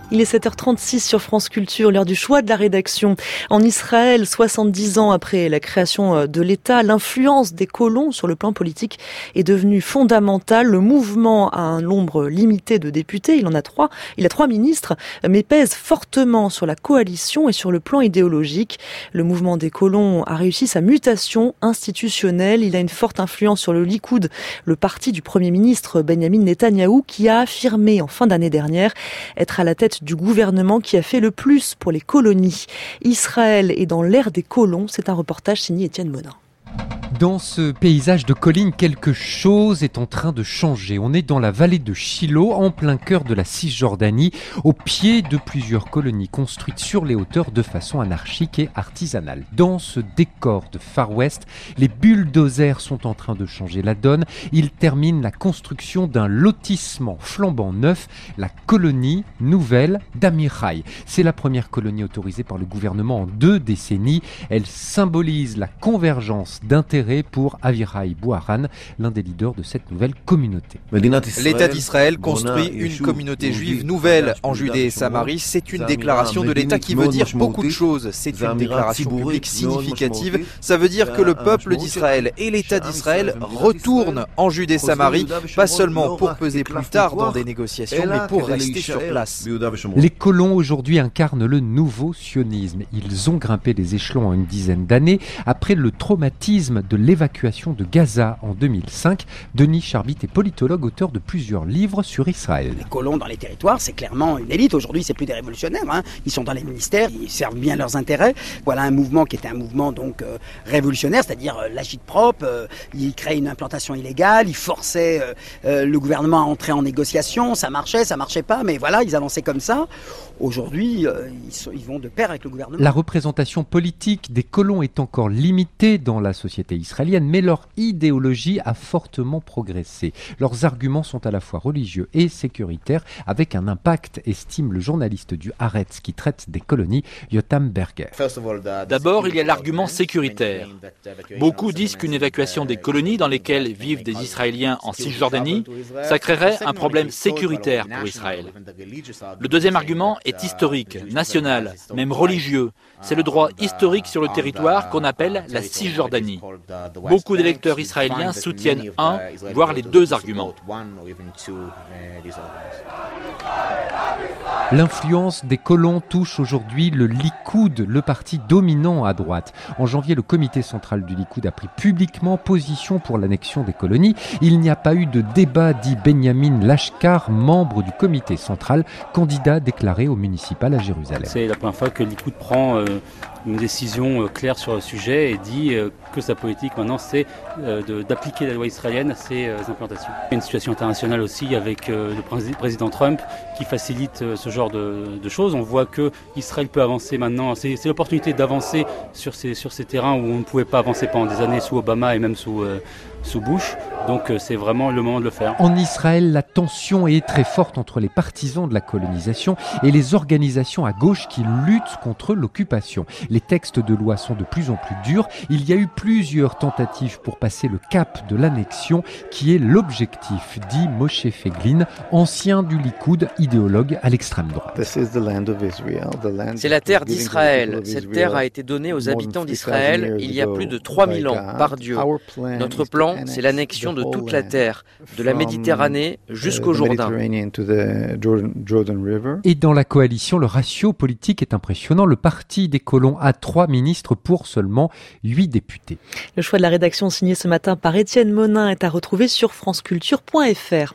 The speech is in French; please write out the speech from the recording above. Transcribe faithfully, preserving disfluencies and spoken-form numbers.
Il est sept heures trente-six sur France Culture, l'heure du choix de la rédaction. En Israël, soixante-dix ans après la création de l'État, l'influence des colons sur le plan politique est devenue fondamentale. Le mouvement a un nombre limité de députés, il en a trois, il a trois ministres, mais pèse fortement sur la coalition et sur le plan idéologique. Le mouvement des colons a réussi sa mutation institutionnelle. Il a une forte influence sur le Likoud, le parti du Premier ministre Benjamin Netanyahou, qui a affirmé en fin d'année dernière être à la tête du gouvernement qui a fait le plus pour les colonies. Israël est dans l'ère des colons. C'est un reportage signé Étienne Monin. Dans ce paysage de collines, quelque chose est en train de changer. On est dans la vallée de Shiloh, en plein cœur de la Cisjordanie, au pied de plusieurs colonies construites sur les hauteurs de façon anarchique et artisanale. Dans ce décor de Far West, les bulldozers sont en train de changer la donne. Ils terminent la construction d'un lotissement flambant neuf, la colonie nouvelle d'Amichai. C'est la première colonie autorisée par le gouvernement en deux décennies. Elle symbolise la convergence d'intérêts pour Avichai Bouharan, l'un des leaders de cette nouvelle communauté. L'État d'Israël construit une communauté juive nouvelle en Judée et Samarie. C'est une déclaration de l'État qui veut dire beaucoup de choses. C'est une déclaration publique significative. Ça veut dire que le peuple d'Israël et l'État d'Israël retournent en Judée et Samarie, pas seulement pour peser plus tard dans des négociations, mais pour rester sur place. Les colons aujourd'hui incarnent le nouveau sionisme. Ils ont grimpé les échelons en une dizaine d'années après le traumatisme de l'évacuation de Gaza en deux mille cinq. Denis Charbit est politologue, auteur de plusieurs livres sur Israël. Les colons dans les territoires, c'est clairement une élite. Aujourd'hui, c'est plus des révolutionnaires. Hein. Ils sont dans les ministères, ils servent bien leurs intérêts. Voilà un mouvement qui était un mouvement donc euh, révolutionnaire, c'est-à-dire euh, l'agite-propre. Euh, ils créaient une implantation illégale, ils forçaient euh, euh, le gouvernement à entrer en négociation. Ça marchait, ça marchait pas, mais voilà, ils avançaient comme ça. Aujourd'hui, euh, ils, sont, ils vont de pair avec le gouvernement. La représentation politique des colons est encore limitée dans la société israélienne, mais leur idéologie a fortement progressé. Leurs arguments sont à la fois religieux et sécuritaires, avec un impact, estime le journaliste du Haaretz qui traite des colonies, Yotam Berger. D'abord, il y a l'argument sécuritaire. Beaucoup disent qu'une évacuation des colonies dans lesquelles vivent des Israéliens en Cisjordanie, ça créerait un problème sécuritaire pour Israël. Le deuxième argument est historique, national, même religieux. C'est le droit historique sur le territoire qu'on appelle la Cisjordanie. Beaucoup d'électeurs israéliens soutiennent un, voire les deux arguments. L'influence des colons touche aujourd'hui le Likoud, le parti dominant à droite. En janvier, le comité central du Likoud a pris publiquement position pour l'annexion des colonies. Il n'y a pas eu de débat, dit Benjamin Lashkar, membre du comité central, candidat déclaré au municipal à Jérusalem. C'est la première fois que le Likoud prend euh, une décision euh, claire sur le sujet et dit euh, que sa politique maintenant c'est euh, de, d'appliquer la loi israélienne à ses euh, implantations. Il y a une situation internationale aussi avec euh, le pré- président Trump qui facilite euh, ce genre de, de choses. On voit que Israël peut avancer maintenant. C'est, c'est l'opportunité d'avancer sur ces, sur ces terrains où on ne pouvait pas avancer pendant des années sous Obama et même sous, euh, sous Bush. Donc euh, c'est vraiment le moment de le faire. En Israël, la tension est très forte entre les partisans de la colonisation et les organisations à gauche qui luttent contre l'occupation. Les textes de loi sont de plus en plus durs. Il y a eu plusieurs tentatives pour passer le cap de l'annexion qui est l'objectif, dit Moshe Feiglin, ancien du Likoud, idéologue à l'extrême droite. C'est la terre d'Israël. Cette terre a été donnée aux habitants d'Israël il y a plus de trois mille ans par Dieu. Notre plan, c'est l'annexion de toute la terre, de la Méditerranée jusqu'au Jourdain. Et dans la coalition, le ratio politique est impressionnant. Le parti des colons a trois ministres pour seulement huit députés. Le choix de la rédaction signé ce matin par Étienne Monin est à retrouver sur franceculture point f r.